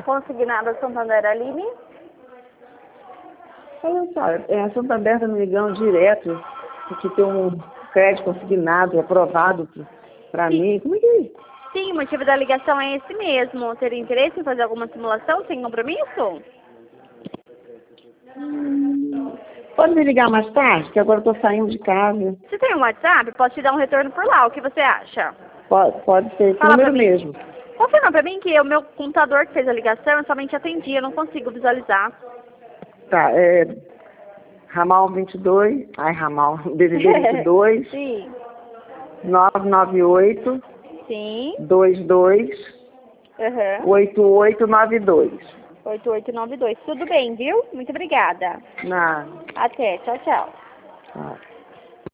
consignada Santander, Aline? Olha só, a Santander está me ligando direto, porque tem um crédito consignado, aprovado para mim. Como é que é isso? Sim, o motivo da ligação é esse mesmo. Teria interesse em fazer alguma simulação sem compromisso? Pode me ligar mais tarde, que agora eu estou saindo de casa. Você tem um WhatsApp? Posso te dar um retorno por lá. O que você acha? Pode ser esse Fala pra número mim. mesmo. Confirma pra mim que o meu computador que fez a ligação eu somente atendi. Eu não consigo visualizar. Tá, ramal 22, ramal, DDD 22, Sim. 998 Sim. 22 Aham. 8892. 8892. Tudo bem, viu? Muito obrigada. Nada. Até. Tchau, tchau. Tá.